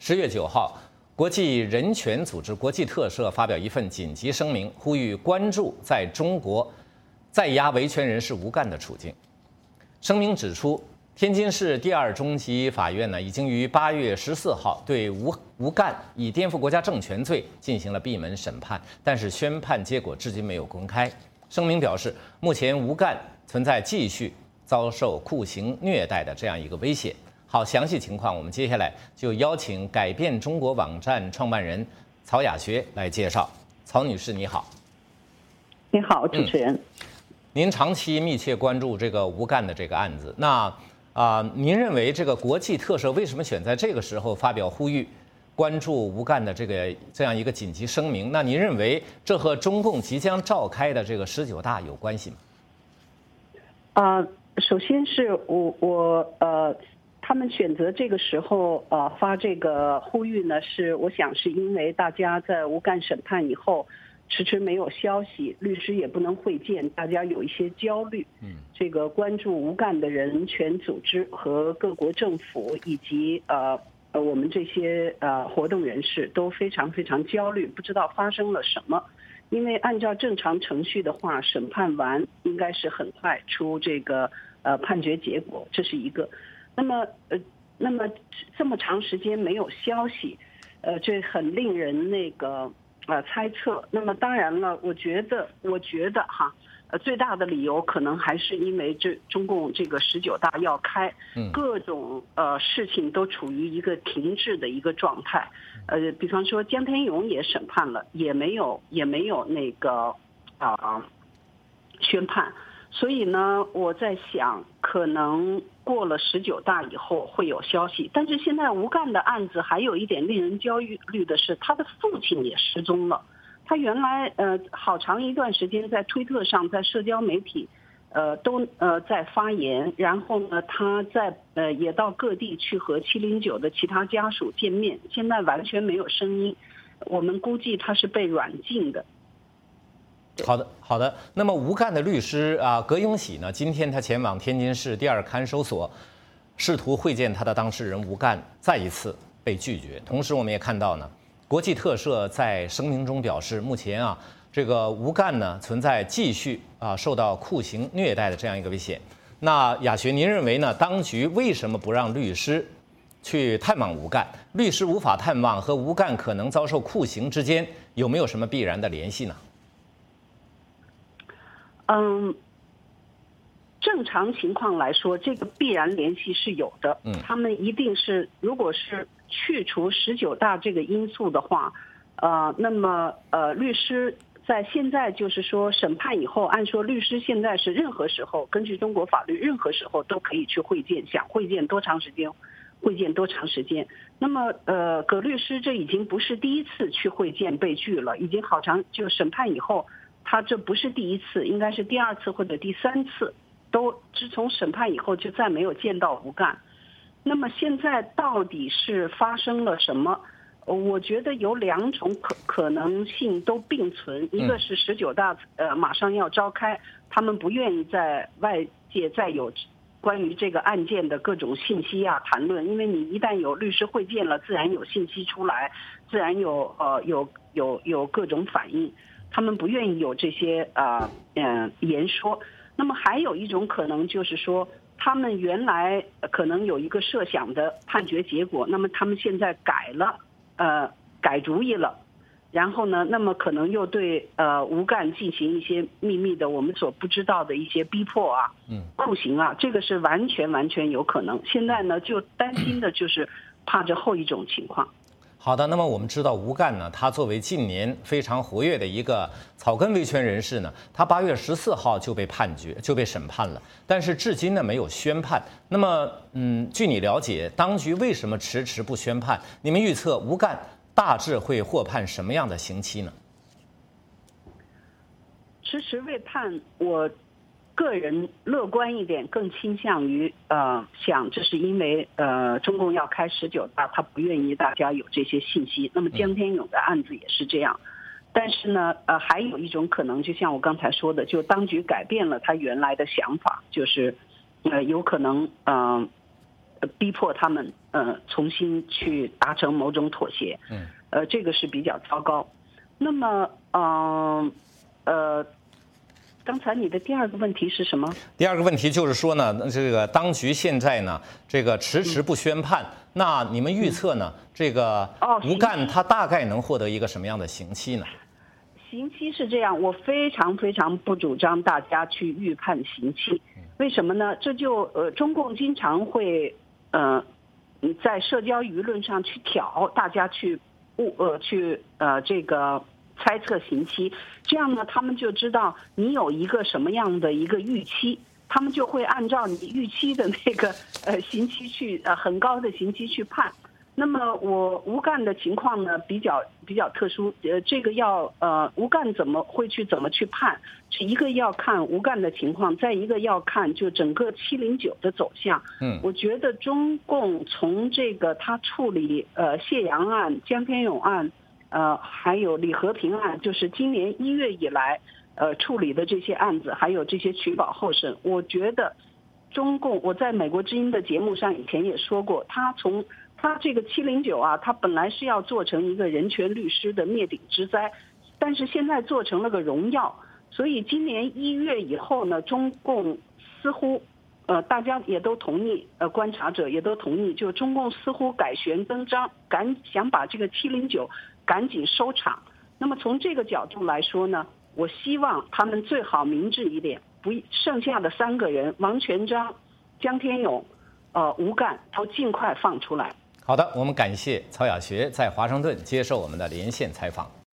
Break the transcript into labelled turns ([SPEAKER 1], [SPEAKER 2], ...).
[SPEAKER 1] 10月9号，国际人权组织国际特赦发表一份紧急声明，呼吁关注在中国在押维权人士吴干的处境。声明指出，天津市第2中级法院已经于8月14号对吴干以颠覆国家政权罪进行了闭门审判，但是宣判结果至今没有公开。声明表示，目前吴干存在继续遭受酷刑虐待的这样一个威胁。好，详细情况我们接下来就邀请改变中国网站创办人曹雅学来介绍。曹女士，你好。
[SPEAKER 2] 你好，主持人。
[SPEAKER 1] 您长期密切关注这个吴干的这个案子，那您认为这个国际特赦为什么选在这个时候发表呼吁关注吴干的这样一个紧急声明？那您认为这和中共即将召开的这个19大有关系吗？
[SPEAKER 2] 首先是他们选择这个时候发这个呼吁呢，我想是因为大家在吴干审判以后迟迟没有消息，律师也不能会见，大家有一些焦虑。这个关注吴干的人权组织和各国政府以及我们这些活动人士都非常非常焦虑，不知道发生了什么。因为按照正常程序的话，审判完应该是很快出这个判决结果，这是一个。那么这么长时间没有消息，这很令人猜测。那么当然了，我觉得最大的理由可能还是因为中共这个19大要开，各种事情都处于一个停滞的一个状态。比方说江天勇也审判了，也没有宣判。所以呢，我在想，可能过了19大以后会有消息。但是现在吴干的案子还有一点令人焦虑的是，他的父亲也失踪了。他原来好长一段时间在推特上，在社交媒体都在发言，然后呢，他也到各地去和709的其他家属见面，现在完全没有声音。我们估计他是被软禁的。
[SPEAKER 1] 好的。那么吴干的律师葛永喜呢？今天他前往天津市第2看守所，试图会见他的当事人吴干，再一次被拒绝。同时，我们也看到呢，国际特赦在声明中表示，目前这个吴干呢存在继续受到酷刑虐待的这样一个危险。那雅学，您认为呢？当局为什么不让律师去探望吴干？律师无法探望和吴干可能遭受酷刑之间有没有什么必然的联系呢？
[SPEAKER 2] 正常情况来说，这个必然联系是有的。他们一定是，如果是去除19大这个因素的话，那么律师在现在就是说审判以后，按说律师现在是任何时候，根据中国法律，任何时候都可以去会见，想会见多长时间，会见多长时间。那么葛律师这已经不是第一次去会见被拒了，已经好长，就审判以后。他这不是第一次，应该是第2次或者第3次，都自从审判以后就再没有见到吴干。那么现在到底是发生了什么？我觉得有2种可能性都并存，一个是19大马上要召开，他们不愿意在外界再有关于这个案件的各种信息谈论，因为你一旦有律师会见了，自然有信息出来，自然有各种反应。他们不愿意有这些言说。那么还有一种可能就是说，他们原来可能有一个设想的判决结果，那么他们现在改主意了，然后呢，那么可能又对吴干进行一些秘密的我们所不知道的一些逼迫酷刑这个是完全有可能。现在呢，就担心的就是怕这后一种情况。
[SPEAKER 1] 好的，那么我们知道吴干呢，他作为近年非常活跃的一个草根维权人士呢，他8月14号就被审判了，但是至今呢没有宣判。那么，据你了解，当局为什么迟迟不宣判？你们预测吴干大致会获判什么样的刑期呢？
[SPEAKER 2] 迟迟未判，我个人乐观一点，更倾向于想这是因为中共要开19大，他不愿意大家有这些信息。那么江天勇的案子也是这样，但是呢还有一种可能，就像我刚才说的，就当局改变了他原来的想法，就是有可能逼迫他们重新去达成某种妥协。这个是比较糟糕。那么刚才你的第二个问题是什么？
[SPEAKER 1] 第二个问题就是说呢，这个当局现在呢，这个迟迟不宣判，那你们预测呢，这个吴干他大概能获得一个什么样的刑期呢？
[SPEAKER 2] 刑期是这样，我非常非常不主张大家去预判刑期。为什么呢？这就中共经常会在社交舆论上去挑大家去这个猜测刑期，这样呢，他们就知道你有一个什么样的一个预期，他们就会按照你预期的那个刑期去很高的刑期去判。那么我吴干的情况呢比较特殊，这个要吴干怎么去判，一个要看吴干的情况，再一个要看就整个709的走向。我觉得中共从这个他处理谢阳案、江天勇案，还有李和平案，就是今年1月以来处理的这些案子，还有这些取保候审，我觉得中共，我在美国之音的节目上以前也说过，他这个709啊，他本来是要做成一个人权律师的灭顶之灾，但是现在做成了个荣耀。所以今年1月以后呢，中共似乎大家也都同意，观察者也都同意，就中共似乎改弦更张，想把这个709赶紧收场。那么从这个角度来说呢，我希望他们最好明智一点，剩下的3个人王全璋、江天勇、吴干都尽快放出来。
[SPEAKER 1] 好的，我们感谢曹雅学在华盛顿接受我们的连线采访。